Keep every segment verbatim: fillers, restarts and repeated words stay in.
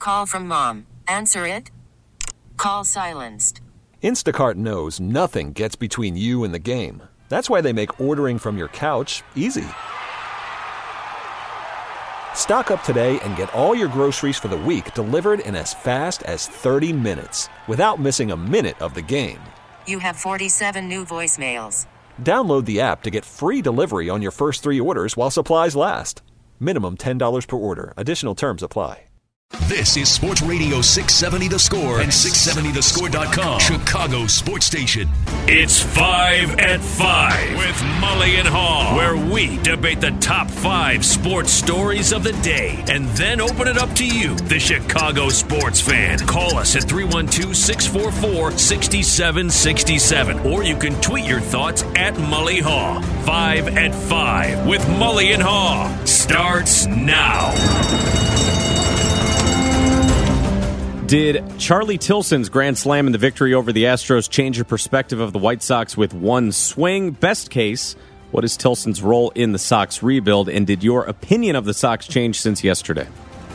call from mom. Answer it. Call silenced. Instacart knows nothing gets between you and the game. That's why they make ordering from your couch easy. Stock up today and get all your groceries for the week delivered in as fast as thirty minutes without missing a minute of the game. You have forty-seven new voicemails. Download the app to get free delivery on your first three orders while supplies last. Minimum ten dollars per order. Additional terms apply. This is Sports Radio six seventy The Score and six seventy the score dot com, Chicago Sports Station. It's Five at Five with Mully and Haw, where we debate the top five sports stories of the day and then open it up to you, the Chicago sports fan. Call us at three one two, six four four, six seven six seven, or you can tweet your thoughts at Mully Haw. Five at Five with Mully and Haw starts now. Did Charlie Tilson's grand slam and the victory over the Astros change your perspective of the White Sox with one swing? Best case, what is Tilson's role in the Sox rebuild? And did your opinion of the Sox change since yesterday?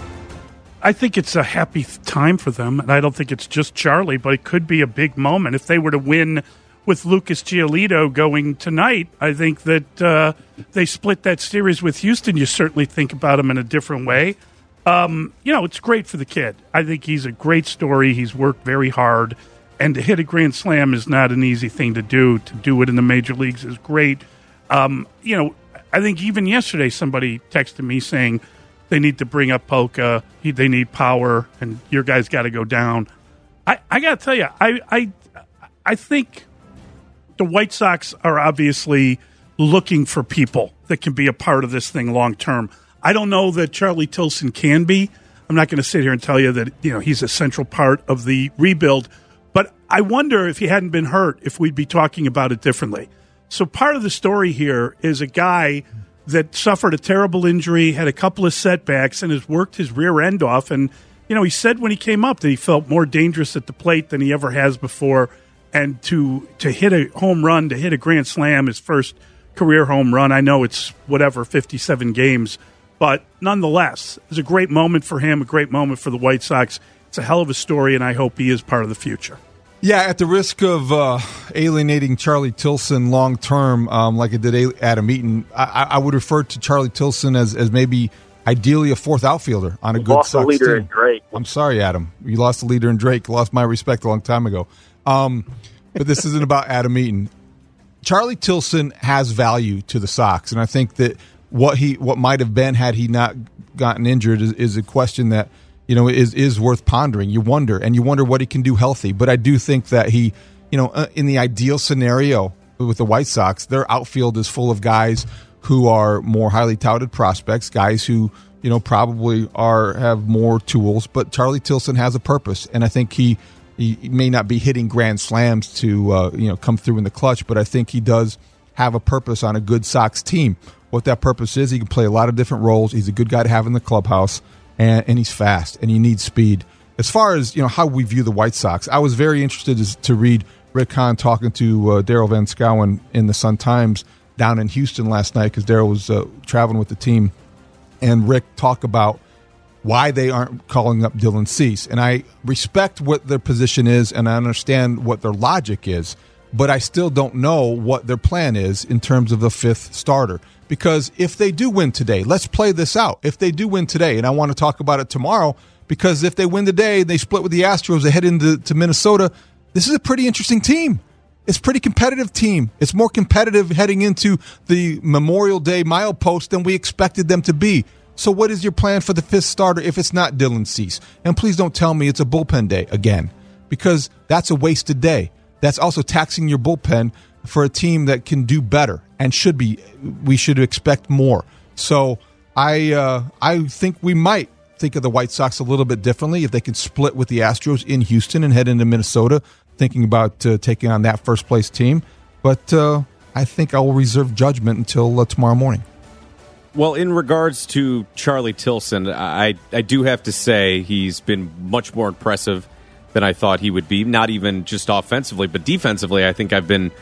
I think it's a happy time for them, and I don't think it's just Charlie, but it could be a big moment. If they were to win with Lucas Giolito going tonight, I think that uh, they split that series with Houston. You certainly think about him in a different way. Um, you know, it's great for the kid. I think he's a great story. He's worked very hard, and to hit a grand slam is not an easy thing to do. To do it in the major leagues is great. Um, you know, I think even yesterday somebody texted me saying they need to bring up Polka. He, they need power, and your guys got to go down. I, I got to tell you, I, I, I think the White Sox are obviously looking for people that can be a part of this thing long term. I don't know that Charlie Tilson can be. I'm not going to sit here and tell you that, you know, he's a central part of the rebuild, but I wonder if he hadn't been hurt, if we'd be talking about it differently. So part of the story here is a guy that suffered a terrible injury, had a couple of setbacks, and has worked his rear end off. And, you know, he said when he came up that he felt more dangerous at the plate than he ever has before. And to to hit a home run, to hit a grand slam, his first career home run, I know it's whatever, fifty-seven games, but nonetheless, it's a great moment for him, a great moment for the White Sox. It's a hell of a story, and I hope he is part of the future. Yeah, at the risk of uh, alienating Charlie Tilson long term, um, like it did Adam Eaton, I, I would refer to Charlie Tilson as, as maybe ideally a fourth outfielder on a you good lost Sox the leader team. in Drake. I'm sorry, Adam. You lost the leader in Drake. Lost my respect a long time ago. Um, but this isn't about Adam Eaton. Charlie Tilson has value to the Sox, and I think that what he what might have been had he not gotten injured is, is a question that, you know, is is worth pondering. You wonder, and you wonder what he can do healthy. But I do think that he, you know, uh, in the ideal scenario with the White Sox, their outfield is full of guys who are more highly touted prospects, guys who, you know, probably are have more tools. But Charlie Tilson has a purpose, and I think he he may not be hitting grand slams to uh, you know come through in the clutch, but I think he does have a purpose on a good Sox team. What that purpose is, he can play a lot of different roles. He's a good guy to have in the clubhouse, and, and he's fast, and he needs speed. As far as, you know, how we view the White Sox, I was very interested to, to read Rick Hahn talking to uh, Daryl Van Schouwen in the Sun-Times down in Houston last night because Daryl was uh, traveling with the team, and Rick talked about why they aren't calling up Dylan Cease. And I respect what their position is, and I understand what their logic is, but I still don't know what their plan is in terms of the fifth starter. Because if they do win today, let's play this out. If they do win today, and I want to talk about it tomorrow, because if they win today, they split with the Astros, they head into to Minnesota, this is a pretty interesting team. It's a pretty competitive team. It's more competitive heading into the Memorial Day milepost than we expected them to be. So what is your plan for the fifth starter if it's not Dylan Cease? And please don't tell me it's a bullpen day again, because that's a wasted day. That's also taxing your bullpen for a team that can do better and should be. We should expect more. So I uh, I think we might think of the White Sox a little bit differently if they can split with the Astros in Houston and head into Minnesota, thinking about uh, taking on that first place team. But uh, I think I will reserve judgment until uh, tomorrow morning. Well, in regards to Charlie Tilson, I I do have to say he's been much more impressive than I thought he would be. Not even just offensively, but defensively. I think I've been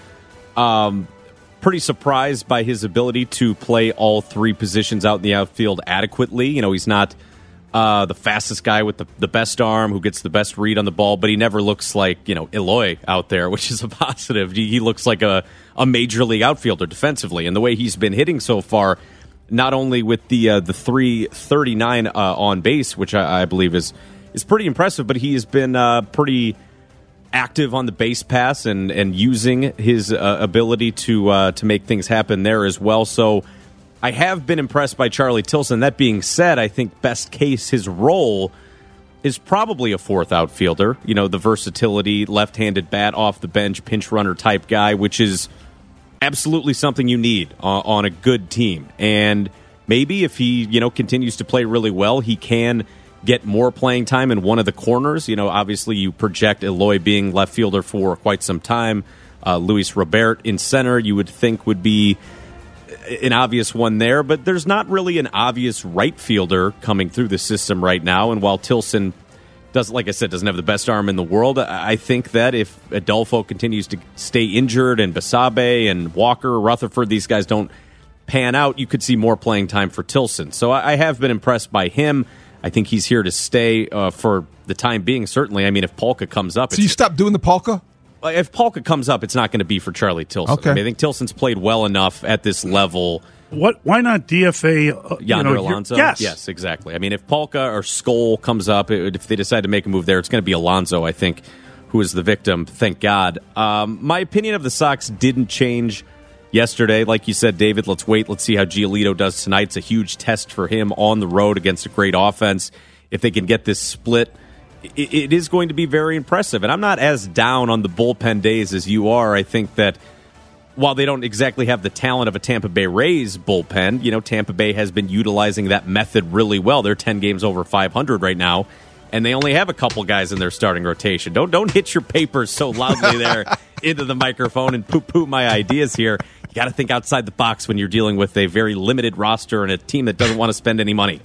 um, pretty surprised by his ability to play all three positions out in the outfield adequately. You know, he's not uh, the fastest guy with the, the best arm, who gets the best read on the ball, but he never looks like, you know, Eloy out there, which is a positive. He, he looks like a, a major league outfielder defensively, and the way he's been hitting so far, not only with the uh, the three thirty-nine uh, on base, which I, I believe is is pretty impressive, but he has been uh, pretty active on the base pass and, and using his uh, ability to uh, to make things happen there as well. So I have been impressed by Charlie Tilson. That being said, I think best case, his role is probably a fourth outfielder. You know, the versatility, left-handed bat, off the bench, pinch runner type guy, which is absolutely something you need on, on a good team. And maybe if he, you know, continues to play really well, he can get more playing time in one of the corners. You know, obviously you project Eloy being left fielder for quite some time. Uh, Luis Robert in center, you would think would be an obvious one there, but there's not really an obvious right fielder coming through the system right now. And while Tilson does, like I said, doesn't have the best arm in the world, I think that if Adolfo continues to stay injured and Basabe and Walker, Rutherford, these guys don't pan out, you could see more playing time for Tilson. So I have been impressed by him. I think he's here to stay uh, for the time being, certainly. I mean, if Polka comes up... So you stop doing the polka? If Polka comes up, it's not going to be for Charlie Tilson. Okay. I mean, I think Tilson's played well enough at this level. What? Why not D F A? Uh, Yonder you know, Alonso? Yes. Yes, exactly. I mean, if Polka or Skoll comes up, it, if they decide to make a move there, it's going to be Alonso, I think, who is the victim, thank God. Um, my opinion of the Sox didn't change yesterday. Like you said, David, let's wait. Let's see how Giolito does tonight. It's a huge test for him on the road against a great offense. If they can get this split, it, it is going to be very impressive. And I'm not as down on the bullpen days as you are. I think that while they don't exactly have the talent of a Tampa Bay Rays bullpen, you know, Tampa Bay has been utilizing that method really well. They're ten games over five hundred right now, and they only have a couple guys in their starting rotation. Don't don't hit your papers so loudly there into the microphone and poo-poo my ideas here. You got to think outside the box when you're dealing with a very limited roster and a team that doesn't want to spend any money.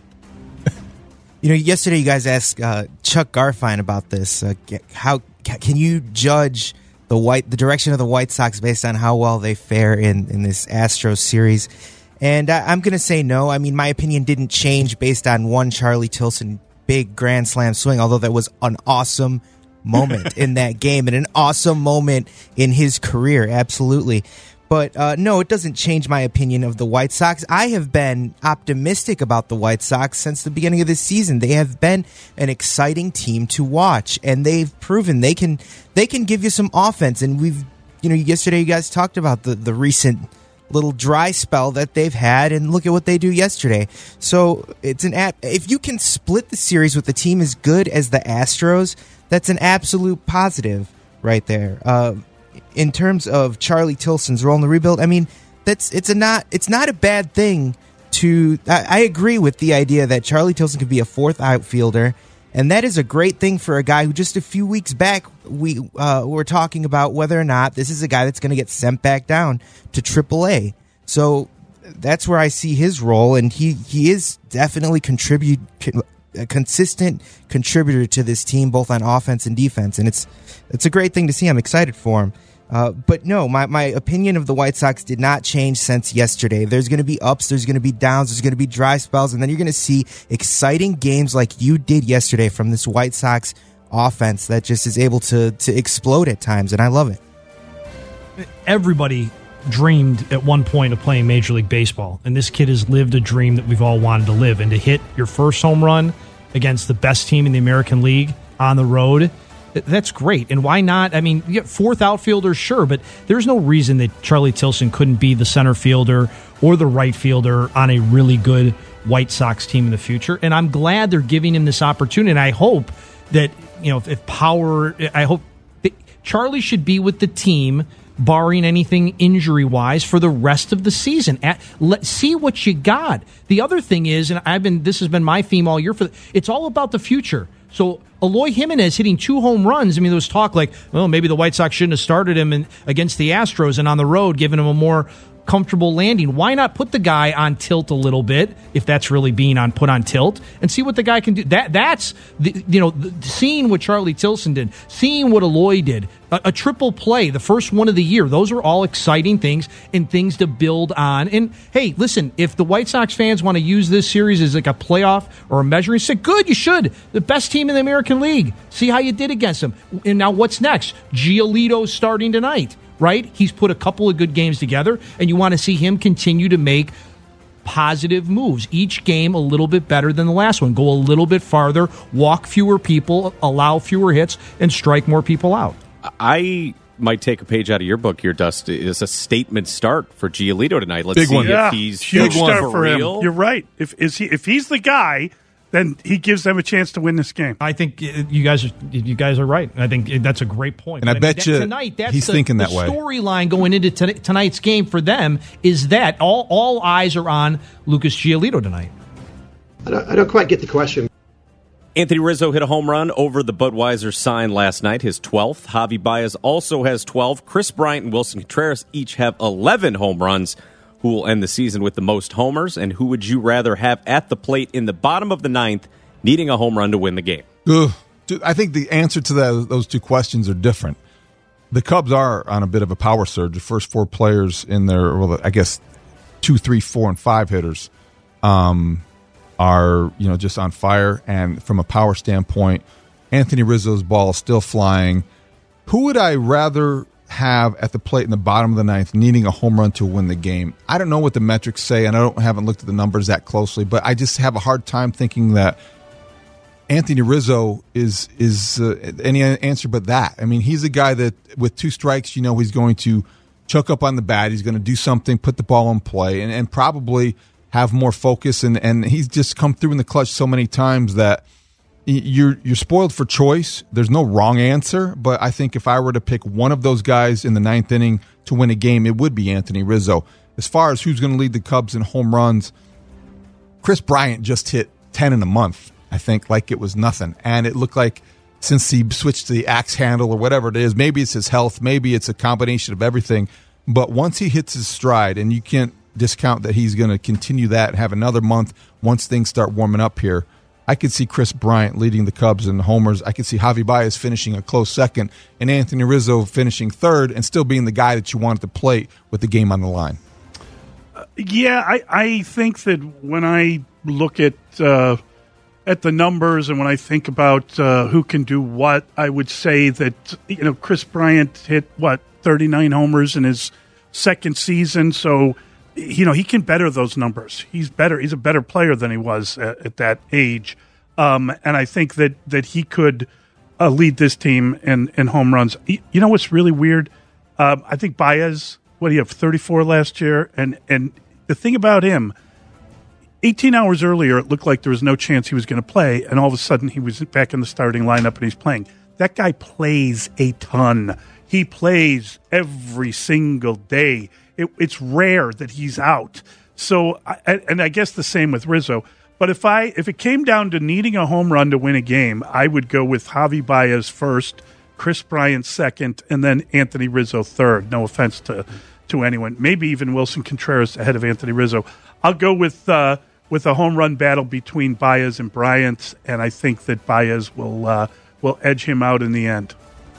You know, yesterday you guys asked uh, Chuck Garfien about this. Uh, how can you judge the white the direction of the White Sox based on how well they fare in, in this Astros series? And I, I'm going to say no. I mean, my opinion didn't change based on one Charlie Tilson big grand slam swing, although that was an awesome moment in that game and an awesome moment in his career. Absolutely. But uh, no, it doesn't change my opinion of the White Sox. I have been optimistic about the White Sox since the beginning of this season. They have been an exciting team to watch, and they've proven they can they can give you some offense. And we've, you know, yesterday you guys talked about the, the recent little dry spell that they've had, and look at what they do yesterday. So it's an app. If you can split the series with a team as good as the Astros, that's an absolute positive right there. Uh, In terms of Charlie Tilson's role in the rebuild, I mean, that's it's a not it's not a bad thing to. I, I agree with the idea that Charlie Tilson could be a fourth outfielder, and that is a great thing for a guy who just a few weeks back we uh, were talking about whether or not this is a guy that's going to get sent back down to triple A. So that's where I see his role, and he he is definitely contribute a consistent contributor to this team, both on offense and defense, and it's it's a great thing to see. I'm excited for him. Uh, but no, my, my opinion of the White Sox did not change since yesterday. There's going to be ups, there's going to be downs, there's going to be dry spells, and then you're going to see exciting games like you did yesterday from this White Sox offense that just is able to to explode at times, and I love it. Everybody dreamed at one point of playing Major League Baseball, and this kid has lived a dream that we've all wanted to live. And to hit your first home run against the best team in the American League on the road, that's great. And why not? I mean, you get fourth outfielder, sure, but there's no reason that Charlie Tilson couldn't be the center fielder or the right fielder on a really good White Sox team in the future. And I'm glad they're giving him this opportunity. And I hope that, you know, if, if power, I hope that Charlie should be with the team, barring anything injury-wise, for the rest of the season. At, let see what you got. The other thing is, and I've been this has been my theme all year, for the, it's all about the future. So Eloy Jimenez hitting two home runs. I mean, there was talk like, well, maybe the White Sox shouldn't have started him in, against the Astros and on the road, giving him a more comfortable landing. Why not put the guy on tilt a little bit, if that's really being on put on tilt, and see what the guy can do? That that's the, you know, the, seeing what Charlie Tilson did, seeing what Eloy did, a, a triple play, the first one of the year. Those are all exciting things and things to build on. And hey, listen, if the White Sox fans want to use this series as like a playoff or a measuring stick, good, you should. The best team in the American League. See how you did against them. And now what's next? Giolito's starting tonight. Right? He's put a couple of good games together, and you want to see him continue to make positive moves. Each game a little bit better than the last one. Go a little bit farther, walk fewer people, allow fewer hits, and strike more people out. I might take a page out of your book here, Dust. It's a statement start for Giolito tonight. Let's Big see one. if Yeah, he's huge for start for real. him. You're right. If is he if he's the guy, then he gives them a chance to win this game. I think uh, you guys are you guys are right. I think that's a great point. And I But bet that- you tonight, that's he's the, thinking that the way. storyline going into ton- tonight's game for them is that all all eyes are on Lucas Giolito tonight. I don't, I don't quite get the question. Anthony Rizzo hit a home run over the Budweiser sign last night, his twelfth. Javi Baez also has twelve. Chris Bryant and Wilson Contreras each have eleven home runs. Who will end the season with the most homers, and who would you rather have at the plate in the bottom of the ninth needing a home run to win the game? Ugh. Dude, I think the answer to that, those two questions are different. The Cubs are on a bit of a power surge. The first four players in their, well, I guess, two, three, four, and five hitters um, are, you know, just on fire. And from a power standpoint, Anthony Rizzo's ball is still flying. Who would I rather have at the plate in the bottom of the ninth needing a home run to win the game? I don't know what the metrics say, and I don't haven't looked at the numbers that closely, but I just have a hard time thinking that Anthony Rizzo is is uh, any answer but that. I mean, he's a guy that with two strikes, you know, he's going to choke up on the bat. He's going to do something, put the ball in play, and, and probably have more focus. And, and he's just come through in the clutch so many times that you're you're spoiled for choice. There's no wrong answer, but I think if I were to pick one of those guys in the ninth inning to win a game, it would be Anthony Rizzo. As far as who's going to lead the Cubs in home runs, Chris Bryant just hit ten in a month, I think, like it was nothing. And it looked like since he switched to the axe handle or whatever it is, maybe it's his health, maybe it's a combination of everything. But once he hits his stride, and you can't discount that he's going to continue that and have another month once things start warming up here, I could see Chris Bryant leading the Cubs in homers. I could see Javi Baez finishing a close second and Anthony Rizzo finishing third and still being the guy that you want at the plate with the game on the line. Uh, yeah, I, I think that when I look at uh, at the numbers and when I think about uh, who can do what, I would say that, you know, Chris Bryant hit, what, thirty-nine homers in his second season, so you know, he can better those numbers. He's better. He's a better player than he was at, at that age. Um, and I think that, that he could uh, lead this team in, in home runs. You know what's really weird? Um, I think Baez, what do you have, thirty-four last year? And, and the thing about him, eighteen hours earlier, it looked like there was no chance he was going to play. And all of a sudden, he was back in the starting lineup and he's playing. That guy plays a ton. He plays every single day. It, it's rare that he's out. So, I, and I guess the same with Rizzo. But if I if it came down to needing a home run to win a game, I would go with Javi Baez first, Chris Bryant second, and then Anthony Rizzo third. No offense to to anyone. Maybe even Wilson Contreras ahead of Anthony Rizzo. I'll go with uh, with a home run battle between Baez and Bryant, and I think that Baez will uh, will edge him out in the end.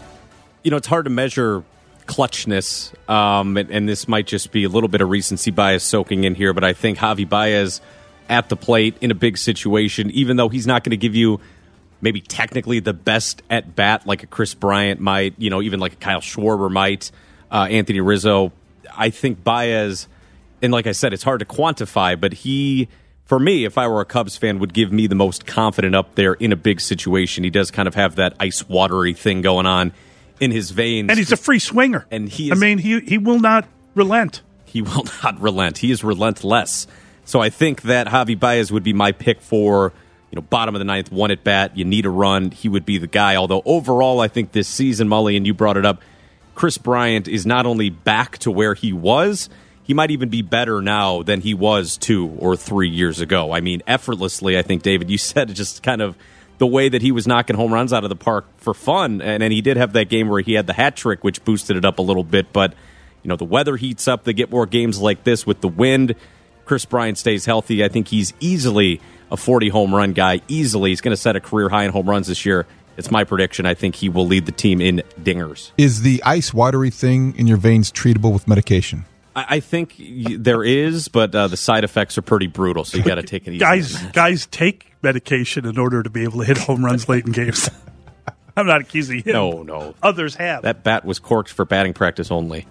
You know, it's hard to measure clutchness, um, and, and this might just be a little bit of recency bias soaking in here, but I think Javi Baez at the plate in a big situation, even though he's not going to give you maybe technically the best at bat like a Chris Bryant might, you know, even like a Kyle Schwarber might, uh, Anthony Rizzo, I think Baez, and like I said, it's hard to quantify, but he, for me, if I were a Cubs fan, would give me the most confident up there in a big situation. He does kind of have that ice watery thing going on in his veins. And he's a free swinger. And he is, I mean, he he will not relent. He will not relent. He is relentless. So I think that Javi Baez would be my pick for, you know, bottom of the ninth, one at bat. You need a run. He would be the guy. Although overall, I think this season, Mully, and you brought it up, Chris Bryant is not only back to where he was, he might even be better now than he was two or three years ago. I mean, effortlessly, I think, David, you said just kind of the way that he was knocking home runs out of the park for fun. And, and he did have that game where he had the hat trick, which boosted it up a little bit. But you know, the weather heats up, they get more games like this with the wind. Chris Bryant stays healthy. I think he's easily a forty home run guy. Easily. He's going to set a career high in home runs this year. It's my prediction. I think he will lead the team in dingers. Is the ice watery thing in your veins treatable with medication? I, I think y- there is, but uh, the side effects are pretty brutal, so you got to take it easy. Guys, guys take medication in order to be able to hit home runs late in games. I'm not accusing him. No, no. Others have. That bat was corked for batting practice only.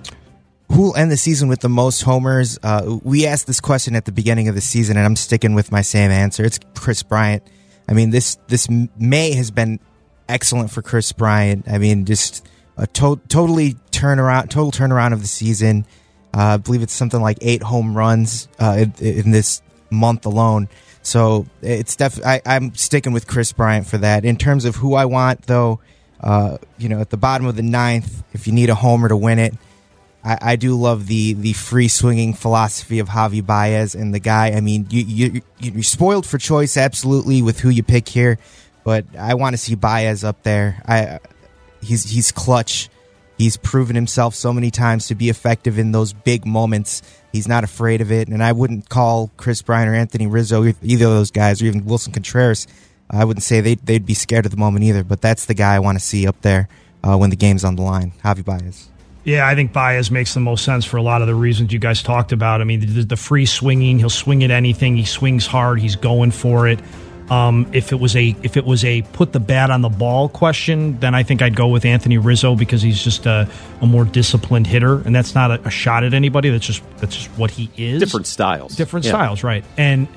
Who will end the season with the most homers? Uh, we asked this question at the beginning of the season, and I'm sticking with my same answer. It's Chris Bryant. I mean, this this May has been excellent for Chris Bryant. I mean, just a to- totally turnaround, total turnaround of the season. Uh, I believe it's something like eight home runs uh, in, in this month alone. So it's def- I, I'm sticking with Chris Bryant for that. In terms of who I want, though, uh, you know, at the bottom of the ninth, if you need a homer to win it, I, I do love the the free swinging philosophy of Javi Baez and the guy. I mean, you you you're spoiled for choice, absolutely, with who you pick here, but I want to see Baez up there. I he's he's clutch. He's proven himself so many times to be effective in those big moments. He's not afraid of it, and I wouldn't call Chris Bryant or Anthony Rizzo, either of those guys, or even Wilson Contreras. I wouldn't say they'd, they'd be scared of the moment either, but that's the guy I want to see up there uh, when the game's on the line, Javi Baez. Yeah, I think Baez makes the most sense for a lot of the reasons you guys talked about. I mean, the, the free swinging, he'll swing at anything. He swings hard. He's going for it. Um, if it was a if it was a put the bat on the ball question, then I think I'd go with Anthony Rizzo because he's just a, a more disciplined hitter, and that's not a, a shot at anybody. That's just that's just what he is. Different styles. Different yeah. styles, right? And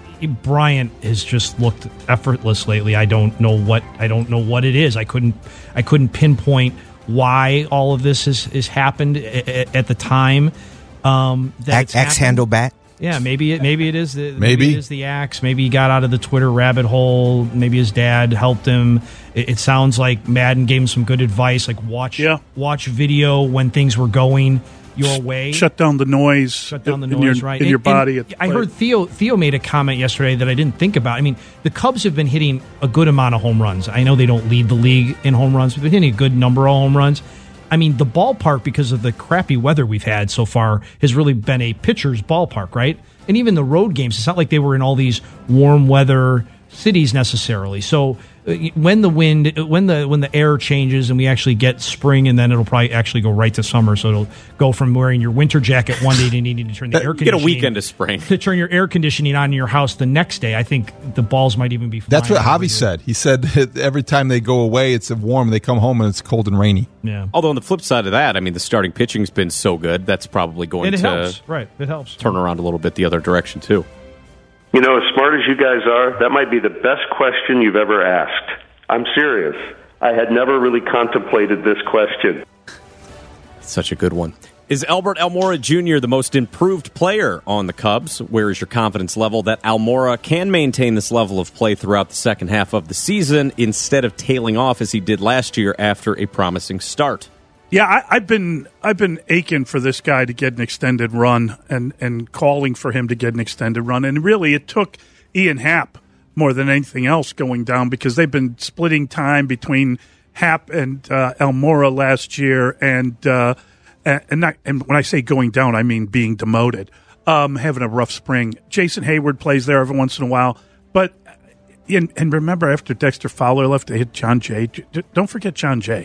Bryant has just looked effortless lately. I don't know what I don't know what it is. I couldn't I couldn't pinpoint why all of this has, has happened at, at the time. Um, that Axe handle bat. Yeah, maybe it maybe it is the maybe. Maybe. it is the axe. Maybe he got out of the Twitter rabbit hole. Maybe his dad helped him. It, it sounds like Madden gave him some good advice, like watch Yeah. watch video when things were going your way. Shut down the noise. Shut down the in noise, your, right? in And- your body. and at the I plate. heard Theo Theo made a comment yesterday that I didn't think about. I mean, the Cubs have been hitting a good amount of home runs. I know they don't lead the league in home runs, but they're hitting a good number of home runs. I mean, the ballpark, because of the crappy weather we've had so far, has really been a pitcher's ballpark, right? And even the road games, it's not like they were in all these warm weather cities necessarily. So uh, when the wind, when the when the air changes and we actually get spring, and then it'll probably actually go right to summer. So it'll go from wearing your winter jacket one day to needing to turn the air Get a conditioning weekend of spring. to turn your air conditioning on in your house the next day. I think the balls might even be flying. That's what over Javi here. said. He said that every time they go away, it's warm. They come home and it's cold and rainy. Yeah, Although on the flip side of that, I mean, the starting pitching's been so good. That's probably going and it to helps, right? It helps. turn around a little bit the other direction, too. You know, as smart as you guys are, that might be the best question you've ever asked. I'm serious. I had never really contemplated this question. Such a good one. Is Albert Almora Junior the most improved player on the Cubs? Where is your confidence level that Almora can maintain this level of play throughout the second half of the season instead of tailing off as he did last year after a promising start? Yeah, I, I've been I've been aching for this guy to get an extended run and, and calling for him to get an extended run. And really, it took Ian Happ more than anything else going down because they've been splitting time between Happ and uh, Almora last year. And uh, and, not, and when I say going down, I mean being demoted, um, having a rough spring. Jason Hayward plays there every once in a while. But and, and remember, after Dexter Fowler left, they hit John Jay. Don't forget John Jay.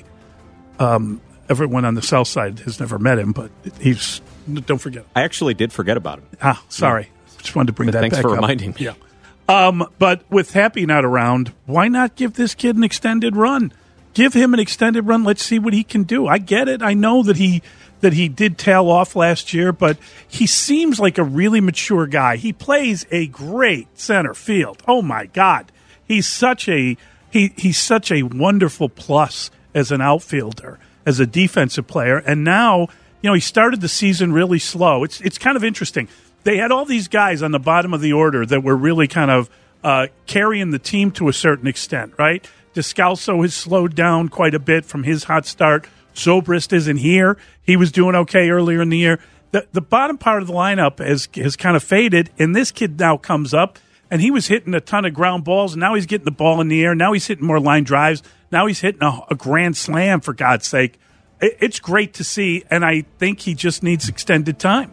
Um Everyone on the south side has never met him, but he's don't forget. I actually did forget about him. Ah, sorry. Yeah. Just wanted to bring But that thanks back for up. reminding me. Yeah. Um, but with Happy not around, why not give this kid an extended run? Give him an extended run. Let's see what he can do. I get it. I know that he that he did tail off last year, but he seems like a really mature guy. He plays a great center field. Oh my God. He's such a he he's such a wonderful plus as an outfielder, as a defensive player. And now, you know, he started the season really slow. It's it's kind of interesting. They had all these guys on the bottom of the order that were really kind of uh, carrying the team to a certain extent, right? Descalso has slowed down quite a bit from his hot start. Zobrist isn't here. He was doing okay earlier in the year. The the bottom part of the lineup has, has kind of faded, and this kid now comes up, and he was hitting a ton of ground balls, and now he's getting the ball in the air. Now he's hitting more line drives. Now he's hitting a, a grand slam, for God's sake. it, it's great to see, and I think he just needs extended time.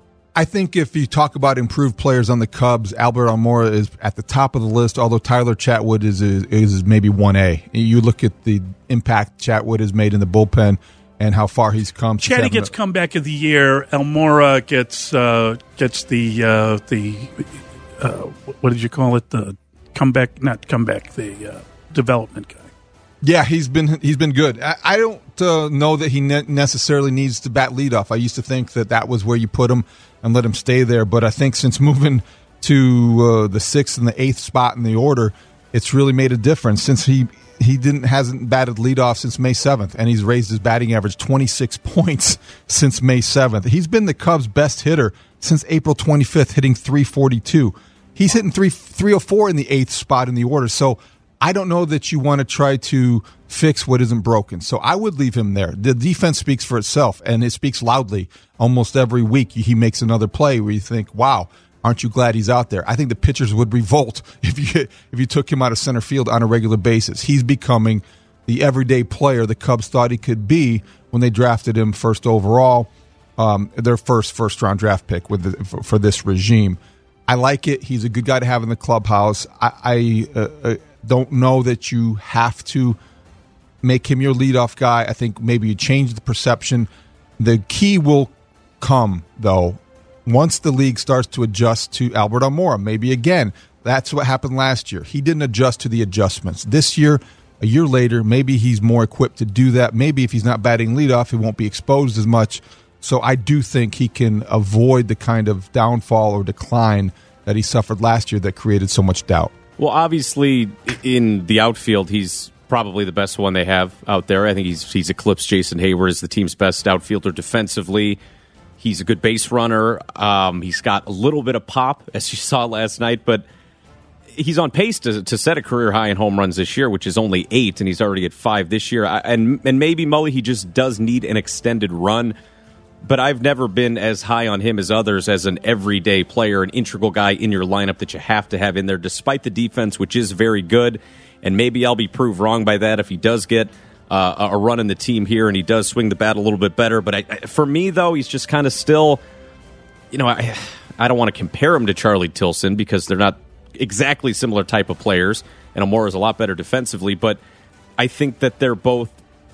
I think if you talk about improved players on the Cubs, Albert Almora is at the top of the list, although Tyler Chatwood is is, is maybe one A. You look at the impact Chatwood has made in the bullpen and how far he's come. Chatty gets a, comeback of the year. Almora gets uh, gets the uh, the uh, what did you call it? The comeback, not comeback, the uh, development guy. Yeah, he's been he's been good. I, I don't uh, know that he ne- necessarily needs to bat leadoff. I used to think that that was where you put him and let him stay there. But I think since moving to uh, the sixth and the eighth spot in the order, it's really made a difference. Since he he didn't hasn't batted leadoff since May seventh, and he's raised his batting average twenty-six points since May seventh. He's been the Cubs' best hitter since April twenty-fifth, hitting three forty-two. He's hitting three three oh four in the eighth spot in the order. So I don't know that you want to try to fix what isn't broken. So I would leave him there. The defense speaks for itself, and it speaks loudly. Almost every week he makes another play where you think, wow, aren't you glad he's out there? I think the pitchers would revolt if you if you took him out of center field on a regular basis. He's becoming the everyday player the Cubs thought he could be when they drafted him first overall, um, their first first-round draft pick with the, for, for this regime. I like it. He's a good guy to have in the clubhouse. I, I uh, uh, don't know that you have to make him your leadoff guy. I think maybe you change the perception. The key will come, though, once the league starts to adjust to Albert Almora. Maybe, again, that's what happened last year. He didn't adjust to the adjustments. This year, a year later, maybe he's more equipped to do that. Maybe if he's not batting leadoff, he won't be exposed as much. So I do think he can avoid the kind of downfall or decline that he suffered last year that created so much doubt. Well, obviously, in the outfield, he's probably the best one they have out there. I think he's he's eclipsed Jason Hayward as the team's best outfielder defensively. He's a good base runner. Um, he's got a little bit of pop, as you saw last night, but he's on pace to, to set a career high in home runs this year, which is only eight, and he's already at five this year. I, and and maybe, Mully, he just does need an extended run. But I've never been as high on him as others as an everyday player, an integral guy in your lineup that you have to have in there, despite the defense, which is very good. And maybe I'll be proved wrong by that if he does get uh, a run in the team here and he does swing the bat a little bit better. But I, I, for me, though, he's just kind of still, you know, I, I don't want to compare him to Charlie Tilson because they're not exactly similar type of players. And Almora is a lot better defensively. But I think that they're both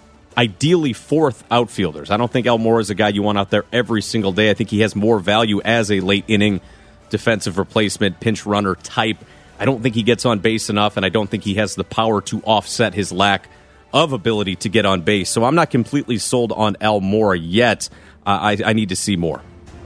ideally fourth outfielders. I don't think Almora is a guy you want out there every single day. I think he has more value as a late inning defensive replacement, pinch runner type. I don't think he gets on base enough, and I don't think he has the power to offset his lack of ability to get on base. So I'm not completely sold on Almora yet. Uh, I, I need to see more.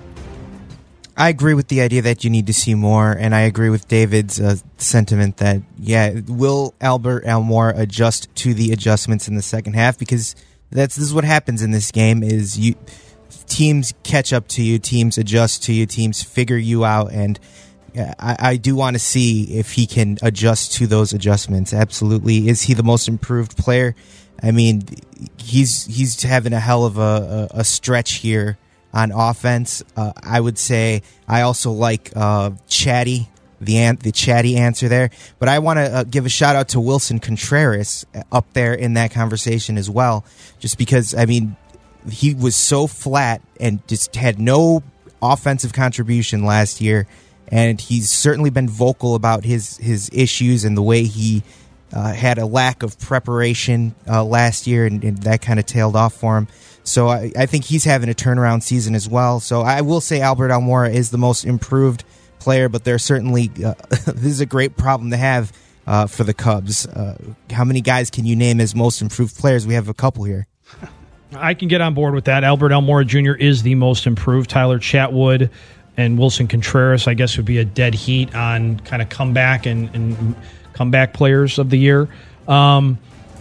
I agree with the idea that you need to see more, and I agree with David's uh, sentiment that, yeah, will Albert Almora adjust to the adjustments in the second half? Because that's this is what happens in this game is you teams catch up to you, teams adjust to you, teams figure you out, and I, I do want to see if he can adjust to those adjustments. Absolutely. Is he the most improved player? I mean, he's he's having a hell of a, a, a stretch here on offense. uh, I would say I also like uh, Chatty, the an- the Chatty answer there. But I want to uh, give a shout out to Wilson Contreras up there in that conversation as well, just because, I mean, he was so flat and just had no offensive contribution last year, and he's certainly been vocal about his, his issues and the way he uh, had a lack of preparation uh, last year, and, and that kind of tailed off for him. So I, I think he's having a turnaround season as well. So I will say Albert Almora is the most improved player, but there's certainly uh, this is a great problem to have uh, for the Cubs. Uh, how many guys can you name as most improved players? We have a couple here. I can get on board with that. Albert Almora Junior is the most improved. Tyler Chatwood and Wilson Contreras, I guess, would be a dead heat on kind of comeback and, and comeback players of the year. Um,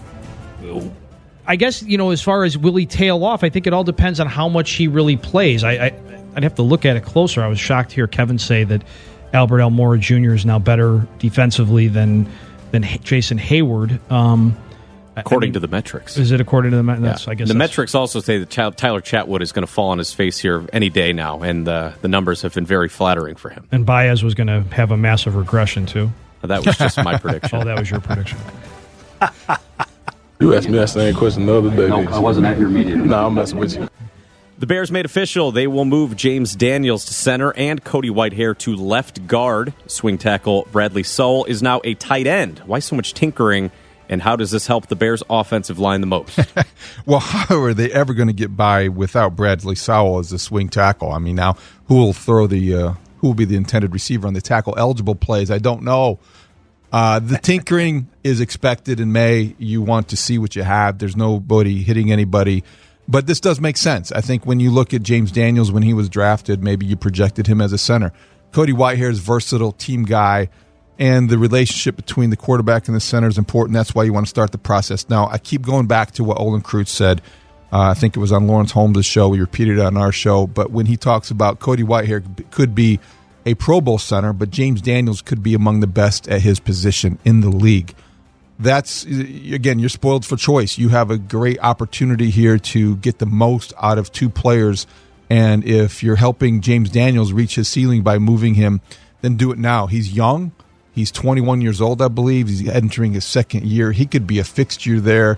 I guess, you know, as far as will he tail off, I think it all depends on how much he really plays. I, I, I'd have to look at it closer. I was shocked to hear Kevin say that Albert Almora Junior is now better defensively than than Jason Hayward. Um, according I mean, to the metrics. Is it according to the metrics? Yeah. I guess the metrics also say that Tyler Chatwood is going to fall on his face here any day now, and uh, the numbers have been very flattering for him. And Baez was going to have a massive regression, too. That was just my prediction. Oh, that was your prediction. You asked me that same question the other day. No, I wasn't at your meeting. No, I'm messing with you. The Bears made official they will move James Daniels to center and Cody Whitehair to left guard. Swing tackle Bradley Sowell is now a tight end. Why so much tinkering, and how does this help the Bears' offensive line the most? Well, how are they ever going to get by without Bradley Sowell as the swing tackle? I mean, now who will throw the uh, who will be the intended receiver on the tackle eligible plays? I don't know. Uh, the tinkering is expected in May. You want to see what you have. There's nobody hitting anybody. But this does make sense. I think when you look at James Daniels when he was drafted, maybe you projected him as a center. Cody Whitehair is versatile team guy, and the relationship between the quarterback and the center is important. That's why you want to start the process now. I keep going back to what Olin Kreutz said. Uh, I think it was on Lawrence Holmes' show. We repeated it on our show. But when he talks about Cody Whitehair could be a Pro Bowl center, but James Daniels could be among the best at his position in the league. That's, again, you're spoiled for choice. You have a great opportunity here to get the most out of two players, and if you're helping James Daniels reach his ceiling by moving him, then do it now. He's young. He's twenty-one years old, I believe. He's entering his second year. He could be a fixture there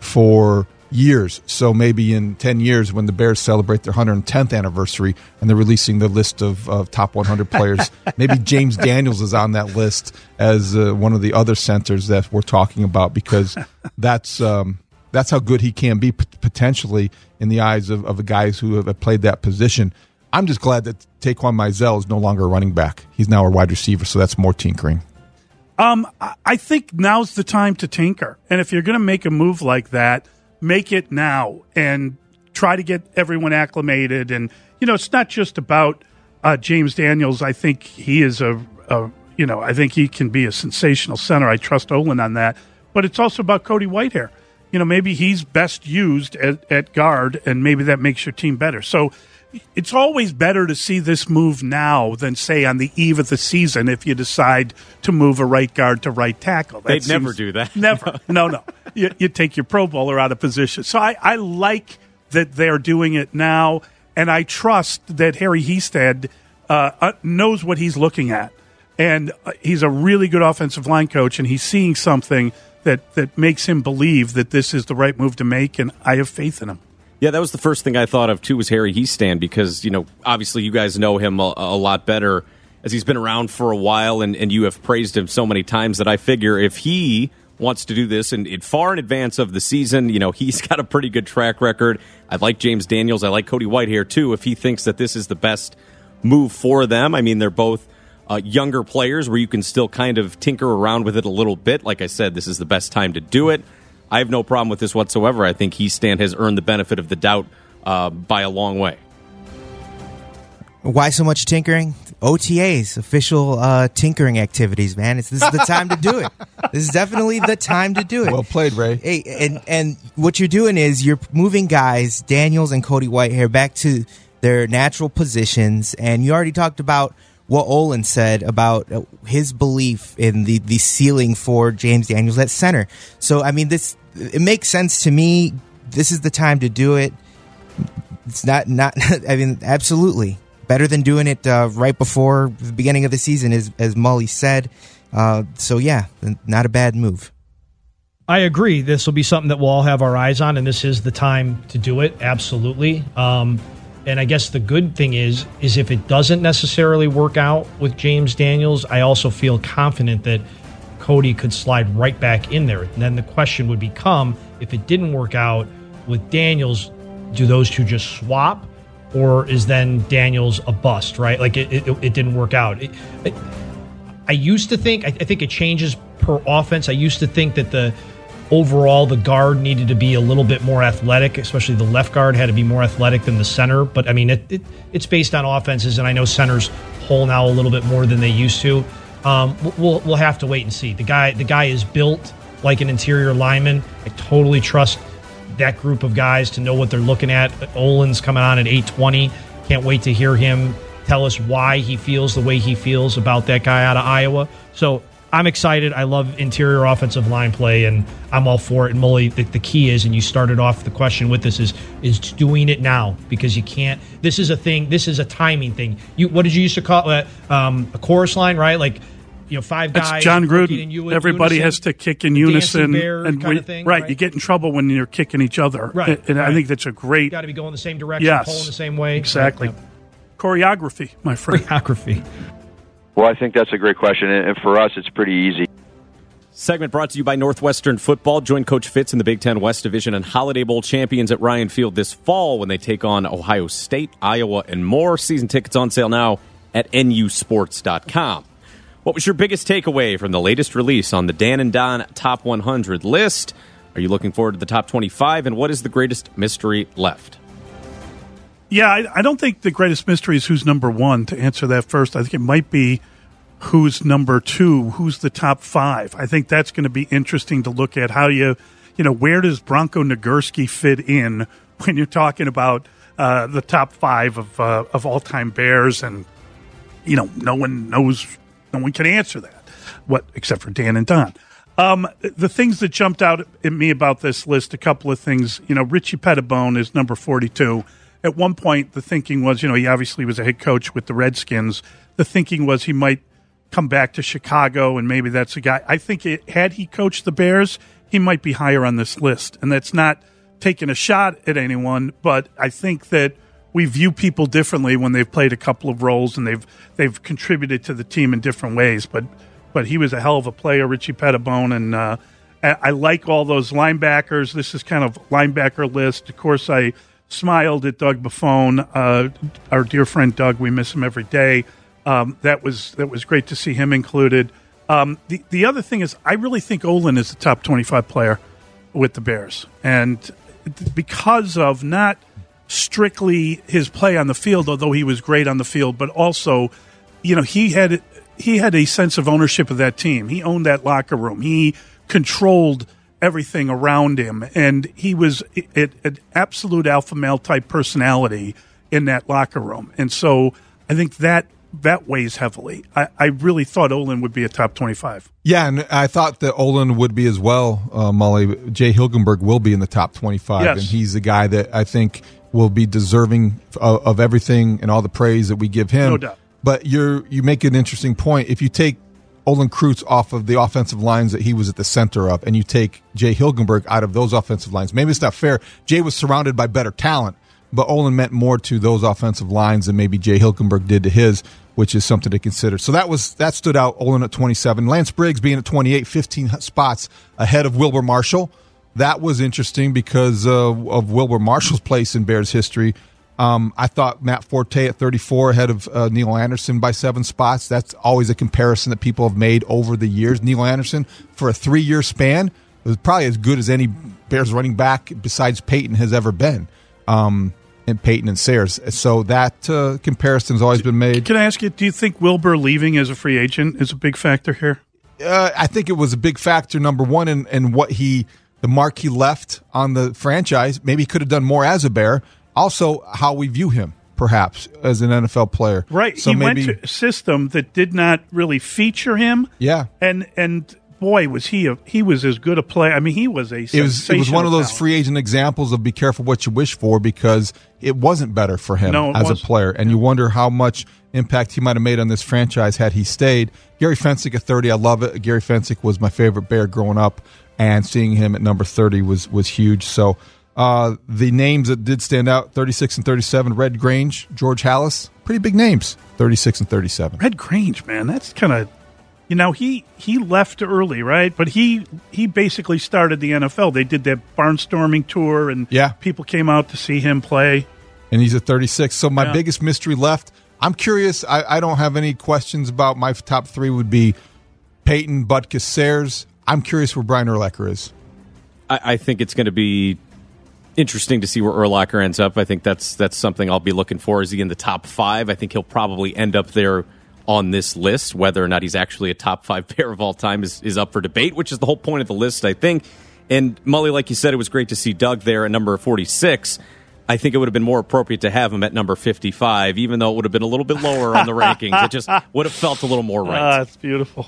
for years. So maybe in ten years when the Bears celebrate their one hundred tenth anniversary and they're releasing the list of, of top one hundred players, maybe James Daniels is on that list as uh, one of the other centers that we're talking about, because that's um, that's how good he can be p- potentially in the eyes of, of the guys who have played that position. I'm just glad that Taquan Mizell is no longer a running back. He's now a wide receiver, so that's more tinkering. Um, I think now's the time to tinker. And if you're going to make a move like that, make it now and try to get everyone acclimated. And, you know, it's not just about uh, James Daniels. I think he is a, a, you know, I think he can be a sensational center. I trust Olin on that. But it's also about Cody Whitehair. You know, maybe he's best used at, at guard, and maybe that makes your team better. So it's always better to see this move now than, say, on the eve of the season if you decide to move a right guard to right tackle. That They'd seems, never do that. Never. No, no. You, you take your Pro Bowler out of position. So I, I like that they're doing it now, and I trust that Harry Hiestand uh, uh, knows what he's looking at. And uh, he's a really good offensive line coach, and he's seeing something that, that makes him believe that this is the right move to make, and I have faith in him. Yeah, that was the first thing I thought of, too, was Harry Hiestand, because, you know, obviously you guys know him a, a lot better as he's been around for a while, and, and you have praised him so many times that I figure if he wants to do this and in, far in advance of the season, you know, he's got a pretty good track record. I like James Daniels. I like Cody Whitehair, too, if he thinks that this is the best move for them. I mean, they're both uh, younger players where you can still kind of tinker around with it a little bit. Like I said, this is the best time to do it. I have no problem with this whatsoever. I think Hiestand has earned the benefit of the doubt uh, by a long way. Why so much tinkering? O T As, official uh, tinkering activities, man. It's, this is the time to do it. This is definitely the time to do it. Well played, Ray. Hey, and, and what you're doing is you're moving guys, Daniels and Cody Whitehair, back to their natural positions. And you already talked about what Olin said about his belief in the, the ceiling for James Daniels at center. So, I mean, this it makes sense to me. This is the time to do it. It's not, not I mean, absolutely. Better than doing it uh, right before the beginning of the season, as, as Mully said. Uh, so, yeah, not a bad move. I agree. This will be something that we'll all have our eyes on, and this is the time to do it, absolutely. Um, and I guess the good thing is, is if it doesn't necessarily work out with James Daniels, I also feel confident that Cody could slide right back in there. And then the question would become, if it didn't work out with Daniels, do those two just swap? Or is then Daniels a bust, right? Like, it, it, it didn't work out. It, it, I used to think, I, I think it changes per offense. I used to think that the overall, the guard needed to be a little bit more athletic, especially the left guard had to be more athletic than the center. But, I mean, it, it it's based on offenses, and I know centers pull now a little bit more than they used to. Um, we'll we'll have to wait and see. The guy the guy is built like an interior lineman. I totally trust that group of guys to know what they're looking at. Olin's coming on at eight twenty. Can't wait to hear him tell us why he feels the way he feels about that guy out of Iowa. So I'm excited. I love interior offensive line play, and I'm all for it. And Mully, the, the key is, and you started off the question with this, is is doing it now, because you can't. This is a thing. This is a timing thing. You what did you used to call it? Um, a chorus line, right? Like, you know, five That's guys. John working Gruden. in u- Everybody unison, has to kick in unison. bear and kind we- of thing, right, right? you get in trouble when you're kicking each other. Right, And, right. I think that's a great. Got to be going the same direction, Yes, pulling the same way. exactly. Right, yeah. Choreography, my friend. Choreography. Well, I think that's a great question, and for us, it's pretty easy. Segment brought to you by Northwestern Football. Join Coach Fitz in the Big Ten West Division and Holiday Bowl champions at Ryan Field this fall when they take on Ohio State, Iowa, and more. Season tickets on sale now at N U sports dot com. What was your biggest takeaway from the latest release on the Dan and Don Top one hundred list? Are you looking forward to the Top twenty-five? And what is the greatest mystery left? Yeah, I, I don't think the greatest mystery is who's number one. To answer that first, I think it might be who's number two, who's the top five. I think that's going to be interesting to look at. How you, you know, where does Bronco Nagurski fit in when you're talking about uh, the top five of uh, of all time Bears? And you know, no one knows, no one can answer that. What except for Dan and Don. Um, the things that jumped out at me about this list, a couple of things. You know, Richie Pettibone is number forty-two. At one point, the thinking was, you know, he obviously was a head coach with the Redskins. The thinking was he might come back to Chicago, and maybe that's a guy. I think it, had he coached the Bears, he might be higher on this list. And that's not taking a shot at anyone, but I think that we view people differently when they've played a couple of roles and they've they've contributed to the team in different ways. But but he was a hell of a player, Richie Pettibone, and uh, I, I like all those linebackers. This is kind of linebacker list. Of course, I smiled at Doug Buffone, uh, our dear friend Doug. We miss him every day. Um, that was that was great to see him included. Um, the the other thing is, I really think Olin is the top twenty-five player with the Bears, and because of not strictly his play on the field, although he was great on the field, but also, you know, he had he had a sense of ownership of that team. He owned that locker room. He controlled everything around him, and he was an absolute alpha male type personality in that locker room. And so I think that that weighs heavily. I, I really thought Olin would be a top twenty-five. Yeah, and I thought that Olin would be as well, uh, Molly. Jay Hilgenberg will be in the top twenty-five, Yes. and he's a guy that I think will be deserving of, of everything and all the praise that we give him. No doubt. But you're you make an interesting point. If you take Olin Kreutz off of the offensive lines that he was at the center of, and you take Jay Hilgenberg out of those offensive lines, maybe it's not fair. Jay was surrounded by better talent, but Olin meant more to those offensive lines than maybe Jay Hilgenberg did to his, which is something to consider. So that was that stood out. Olin at twenty-seven, Lance Briggs being at twenty-eight, fifteen spots ahead of Wilbur Marshall. That was interesting because uh, of Wilbur Marshall's place in Bears history. Um, I thought Matt Forte at thirty-four ahead of uh, Neil Anderson by seven spots. That's always a comparison that people have made over the years. Neil Anderson, for a three-year span, was probably as good as any Bears running back besides Peyton has ever been. Um, and Peyton and Sayers. So that uh, comparison has always been made. Can I ask you, do you think Wilbur leaving as a free agent is a big factor here? Uh, I think it was a big factor, number one, in, in what he, the mark he left on the franchise. Maybe he could have done more as a Bear. Also, how we view him, perhaps, as an N F L player. Right. So he maybe, went to a system that did not really feature him. Yeah. And and boy, was he a, he was as good a player. I mean, he was a It was, it was one of those talent. free agent examples of be careful what you wish for, because it wasn't better for him No, it as wasn't. a player. And you wonder how much impact he might have made on this franchise had he stayed. Gary Fensick at thirty, I love it. Gary Fensick was my favorite Bear growing up, and seeing him at number thirty was was huge. So uh, the names that did stand out, thirty-six and thirty-seven, Red Grange, George Hallis, pretty big names, thirty-six and thirty-seven. Red Grange, man, that's kind of, you know, he he left early, right? But he he basically started the N F L. They did that barnstorming tour, and Yeah. people came out to see him play. And he's at thirty-six. So my Yeah. biggest mystery left, I'm curious. I, I don't have any questions about my top three would be Peyton, Butkus, Sayers. I'm curious where Brian Urlacher is. I, I think it's going to be interesting to see where Urlacher ends up. I think that's that's something I'll be looking for. Is he in the top five? I think he'll probably end up there on this list. Whether or not he's actually a top five Bear of all time is, is up for debate, which is the whole point of the list, I think. And Mully, like you said, it was great to see Doug there at number forty-six. I think it would have been more appropriate to have him at number fifty-five, even though it would have been a little bit lower on the rankings. It just would have felt a little more right. Ah, it's beautiful.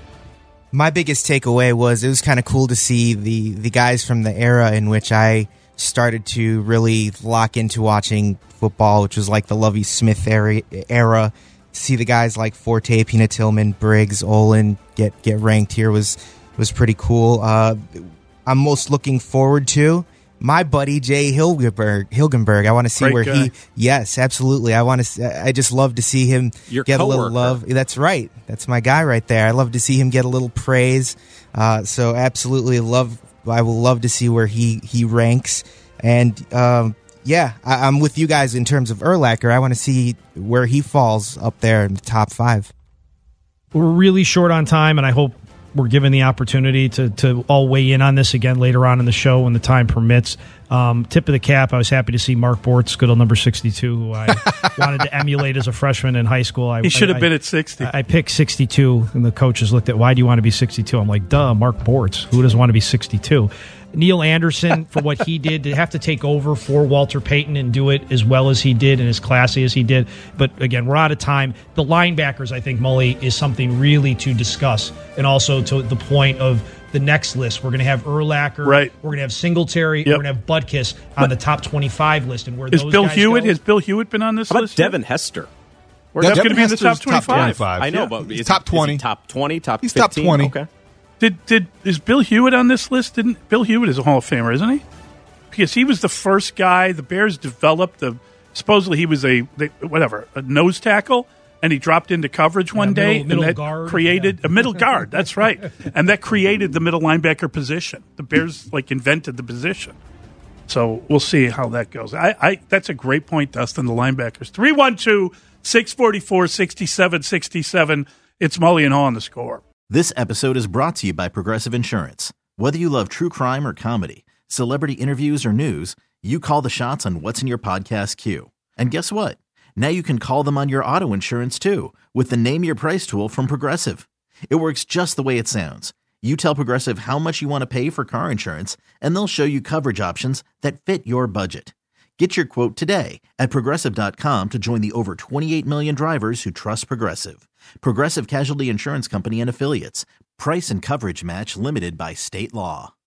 My biggest takeaway was it was kind of cool to see the, the guys from the era in which I started to really lock into watching football, which was like the Lovie Smith era, era see the guys like Forte, Pina Tillman, Briggs, Olin get get ranked here was was pretty cool. Uh, I'm most looking forward to my buddy Jay Hilgenberg. Hilgenberg. I want to see Great where guy. he. Yes, absolutely. I want to. I just love to see him Your get coworker. a little love. That's right. That's my guy right there. I love to see him get a little praise. Uh, so absolutely love. I will love to see where he he ranks. And um, yeah, I, I'm with you guys in terms of Urlacher. I want to see where he falls up there in the top five. We're really short on time, and I hope we're given the opportunity to to all weigh in on this again later on in the show when the time permits. Um, tip of the cap, I was happy to see Mark Bortz, good old number sixty-two, who I wanted to emulate as a freshman in high school. I, He should have I, been at sixty. I, I picked sixty-two, and the coaches looked at, why do you want to be sixty-two? I'm like, duh, Mark Bortz. Who doesn't want to be sixty-two? Neil Anderson, for what he did, to have to take over for Walter Payton and do it as well as he did and as classy as he did. But again, we're out of time. The linebackers, I think, Mully, is something really to discuss. And also to the point of the next list, we're going to have Urlacher. Right. We're going to have Singletary. Yep. We're going to have Butkus on the top twenty-five list. And where Is those Bill guys Hewitt? go- Has Bill Hewitt been on this How about list? yet? Devin Hester? Where's that Devin going to be in the top Hester's top twenty-five? twenty-five. I know, Yeah. but He's is top it- is he twenty. top twenty, top He's top fifteen? twenty. Okay. Did did is Bill Hewitt on this list? Didn't Bill Hewitt is a Hall of Famer, isn't he? Because he was the first guy the Bears developed. The supposedly he was a they, whatever a nose tackle, and he dropped into coverage one Yeah, day, middle- middle and that guard, created yeah. a middle guard. That's right, and that created the middle linebacker position. The Bears like invented the position. So we'll see how that goes. I, I that's a great point, Dustin. The linebackers three one two six forty four sixty seven sixty seven. It's Mully and Hall on the Score. This episode is brought to you by Progressive Insurance. Whether you love true crime or comedy, celebrity interviews or news, you call the shots on what's in your podcast queue. And guess what? Now you can call them on your auto insurance too with the Name Your Price tool from Progressive. It works just the way it sounds. You tell Progressive how much you want to pay for car insurance, and they'll show you coverage options that fit your budget. Get your quote today at Progressive dot com to join the over twenty-eight million drivers who trust Progressive. Progressive Casualty Insurance Company and Affiliates. Price and coverage match limited by state law.